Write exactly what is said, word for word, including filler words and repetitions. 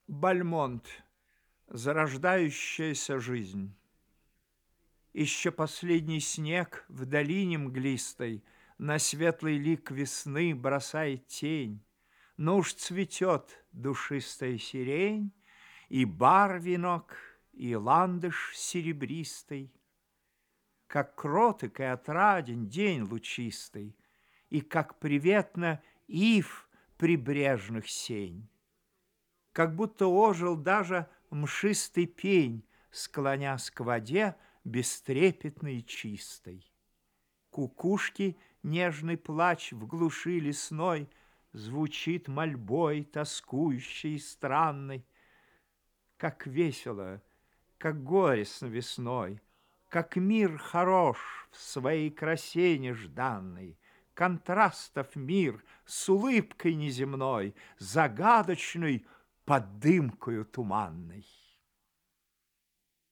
Бальмонт. Зарождающаяся жизнь. Еще последний снег в долине мглистой На светлый лик весны бросает тень, Но уж цветет душистая сирень, И барвинок, и ландыш серебристый. Как кроток и отраден день лучистый, И как приветно ив прибрежных сень. Как будто ожил даже мшистый пень, Склонясь к воде бестрепетной и чистой. Кукушки нежный плач в глуши лесной Звучит мольбой тоскующей и странной. Как весело, как горестно весной, Как мир хорош в своей красе нежданной, Контрастов мир с улыбкой неземной, Загадочной под дымкою туманной.